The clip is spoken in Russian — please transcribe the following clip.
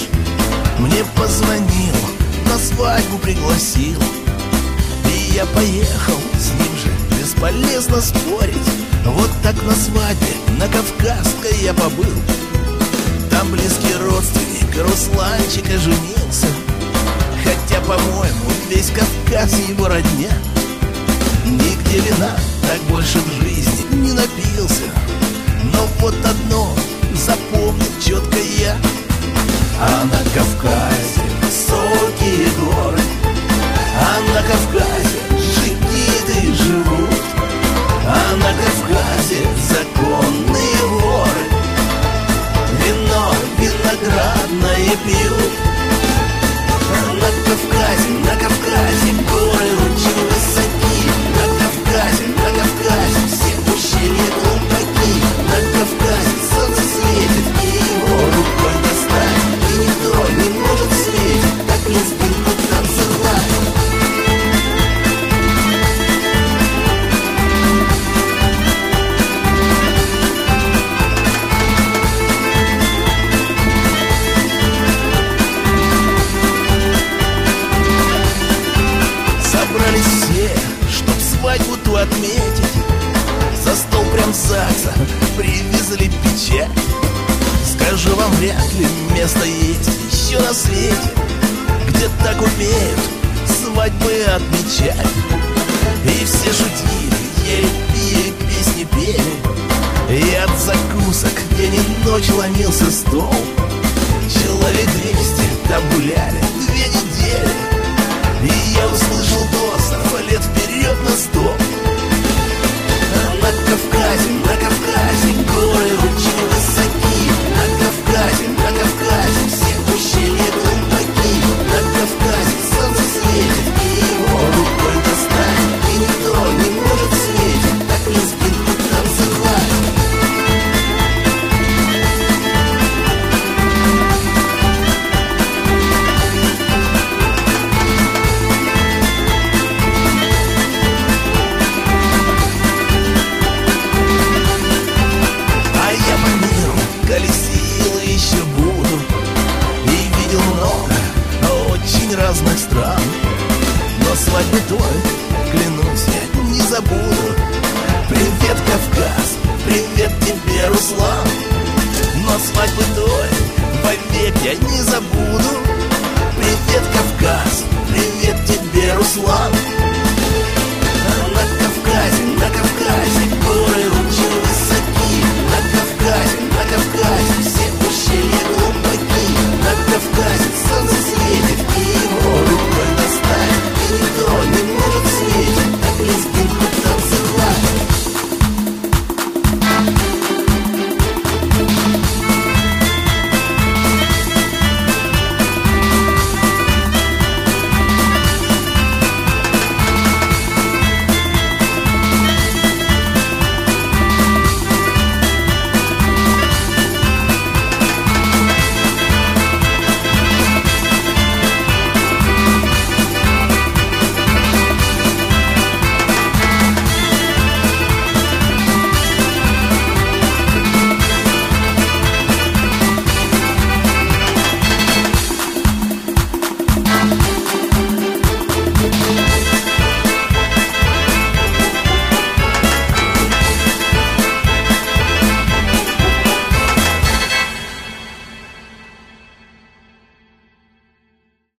мне позвонил, на свадьбу пригласил. И я поехал с ним же, бесполезно спорить. Вот так на свадьбе на Кавказской я побыл. Там близкий родственник Русланчика женился. Хотя, по-моему, весь Кавказ его родня. Нигде вина так больше в жизни не напился. Но вот одно запомнил четко я: а на Кавказе высокие горы, а на Кавказе джигиты живут, а на Кавказе законные воры вино виноградное пьют. На Кавказе горы ручьи высоки, на Кавказе все ущелья глубоки, на Кавказе солнце светит, и его рукой достать, и никто не может в свете так лезгинку танцевать. Собрались все, чтоб свадьбу ту отметить. За стол прям ЗАГСа привезли печать. Скажу вам, вряд ли место есть еще на свете, где так умеют свадьбы отмечать. И все шутили, ели, пили, песни пели, и от закусок день и ночь ломился стол. Человек 200 там гуляли 2 недели, и я услышал тостов лет вперед на 100. На Кавказе горы ручьи высоки, на Кавказе все ущелья глубоки, на Кавказе солнце светит, и его рукой достать, и никто не может в свете так лезгинку танцевать. Колесил и еще буду, и видел много очень разных стран. Но свадьбы той, клянусь, я не забуду. Привет, Кавказ, привет тебе, Руслан. Но свадьбы той вовек я не забуду. Привет, Кавказ, привет тебе, Руслан.